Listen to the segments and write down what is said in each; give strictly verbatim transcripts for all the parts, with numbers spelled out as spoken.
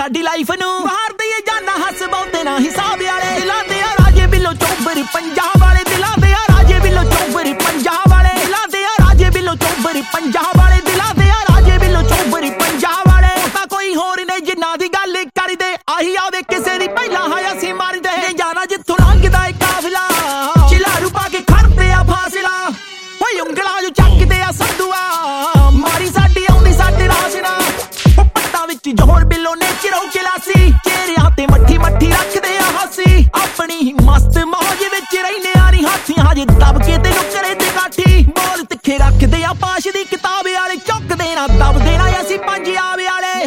ਸਾਡੀ ਲਾਈਫ ਨੂੰ ਬਾਹਰ ਦੇ ਜਾਨਾ ਹੱਸ ਬਹੁਤੇ ਨਾ ਹਿਸਾਬ ਵਾਲੇ ਦਿਲਾਂ ਦੇ ਆ ਰਾਜੇ ਬਿੱਲੋ ਚੌਬਰ ਪੰਜਾਬ ਵਾਲੇ ਦਿਲਾਂ ਦੇ ਆ ਰਾਜੇ ਬਿੱਲੋ ਚੌਬਰ ਪੰਜਾਬ ਵਾਲੇ ਦਿਲਾਂ ਦੇ ਆ ਰਾਜੇ ਬਿੱਲੋ ਚੌਬਰ ਪੰਜਾਬ ਵਾਲੇ ਦਿਲਾਂ ਦੇ ਆ ਰਾਜੇ ਬਿੱਲੋ ਚੌਬਰ ਪੰਜਾਬ ਵਾਲੇ ਤਾਂ ਕੋਈ ਹੋਰ ਨਹੀਂ ਜਿੰਨਾ ਦੀ ਗੱਲ ਕਰਦੇ ਆਹੀ ਆਵੇ ਕਿਸੇ ਦੀ ਪਹਿਲਾਂ ਹਾਇਆ ਸੀ ਮਾਰਦੇ ਨੇ ਜਾਣਾ ਜਿੱਥੋਂ ਲੰਘਦਾ ਏ ਕਾਫਲਾ ਚਿਲਾਰੂ ਪਾ ਕੇ ਖੜਦੇ ਆ ਫਾਸਲਾ ਓਏ ਉਂਗਲਾਂ ਜੋ ਚੱਕਦੇ ਆ ਸੰਧੂਆ ਮਾਰੀ ਸਾਡੀ ਆਉਂਦੀ ਸਾਡੇ ਰਾਸ਼ਨਾ ਉਹ ਪੱਟਾਂ ਵਿੱਚ ਜੋਹਰ ਬਿੱਲੋ ਨੇ ਚਿਰੋ ਚਲਾਸੀ ਚਿਹਰਿਆਂ ਤੇ ਮੱਠੀ ਮੱਠੀ ਰੱਖਦੇ ਆ ਹਾਸੀ ਆਪਣੀ ਹੀ ਮਸਤ ਮੌਜ ਵਿੱਚ ਰਹਿੰਦੇ ਆ ਨੀ ਹਾਥੀਆਂ ਹਜੇ ਦਬ ਕੇ ਤੇ ਨੁਕਰੇ ਤੇ ਕਾਠੀ ਬੋਲ ਤਿੱਖੇ ਰੱਖਦੇ ਆ ਪਾਸ਼ ਦੀ ਕਿਤਾਬ ਵਾਲੇ ਚੁੱਕਦੇ ਨਾ ਦਬਦੇ ਨਾ ਅਸੀਂ ਪੰਜਾਬ ਵਾਲੇ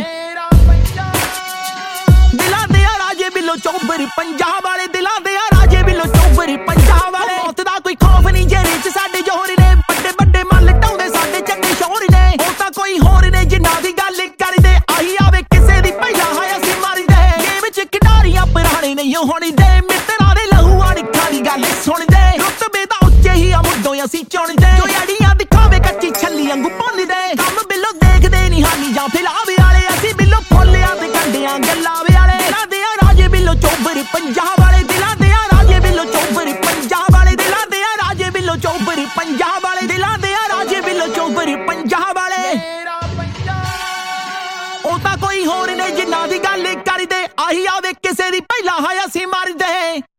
ਦਿਲਾਂ ਦੇ ਆ ਰਾਜੇ ਬਿੱਲੋ ਚੌਬਰ ਪੰਜਾਬ ਵਾਲੇ ਦਿਲਾਂ ਦੇ ਆ ਰਾਜੇ ਬਿੱਲੋ ਚੌਬਰ ਪੰਜਾਬ ਵਾਲੇ ਮੌਤ ਦਾ ਕੋਈ ਖੌਫ ਨਹੀਂ ਜਿਹੜੇ ਚ ਸਾਡੇ ਜੋਹਰ ਨੇ ਵੱਡੇ ਵੱਡੇ ਮੱਲ ਟਾਉਂਦੇ ਸਾਡੇ ਚੰਗੇ ਸ਼ੌਹਰ ਨੇ ਉਹ ਤਾਂ ਕੋਈ ਹੋਰ ਨੇ ਜਿੰਨਾ ਦੀ ਗੱਲ ਕਰਦੇ ਆਹੀ ਆਵੇ ਕਿਸੇ ਦੀ ਪਹਿਲਾਂ ਹਾਇਆ ਸੀ ਮਾਰਦੇ ਗੇਮ ਚ ਖਿਡਾਰੀਆਂ ਪੁਰਾਣੇ ਨਹੀਂ ਹੋਣਦੇ ਮਿੱਤਰਾਂ ਦੇ ਲਹੂਆਂ ਨਿੱਖਾਂ ਦੀ ਗੱਲ ਸੁਣਦੇ ਰੁਤਬੇ ਤਾਂ ਉੱਚੇ ਹੀ ਆ ਮੁੱਢੋਂ ਅਸੀਂ ਚੁਣਦੇ ਜੋ ਅੜੀਆਂ ਦਿਖਾਵੇ ਕੱਚੀ ਛੱਲੀ ਵਾਂਗੂ ਭੁੰਨਦੇ ਕੰਮ ਬਿੱਲੋ ਦੇਖਦੇ ਨਹੀਂ ਹਾਨੀ ਜਾਂ ਫਿਲਾਵੇ ਵਾਲੇ ਅਸੀਂ ਬਿੱਲੋ ਫੁੱਲਿਆਂ ਤੇ ਕੰਡਿਆਂ ਗੱਲਾਂ ਵਾਲੇ ਦਿਲਾਂ ਦੇ ਆ ਰਾਜੇ ਬਿੱਲੋ ਚੌਬਰ ਪੰਜਾਬ ਵਾਲੇ ਦਿਲਾਂ ਦੇ ਆ ਰਾਜੇ ਬਿੱਲੋ ਚੌਬਰ ਪੰਜਾਬ ਵਾਲੇ ਦਿਲਾਂ ਦੇ ਆ ਰਾਜੇ ਬਿੱਲੋ ਚੌਬਰ ਪੰਜਾਬ ਵਾਲੇ ਦਿਲਾਂ ਦੇ ਆ ਰਾਜੇ ਬਿੱਲੋ ਚੌਬਰ ਪੰਜਾਬ ਵਾਲੇ ਉਹ ਤਾਂ ਕੋਈ ਹੋਰ ਨੇ ਜਿੰਨਾ ਦੀ ਗੱਲ ਕਰਦੇ ਆਹੀ ਆਵੇ ਕਿਸੇ ਦੀ ਪਹਿਲਾਂ ਹਾਇਆ ਸੀ ਮਾਰਦੇ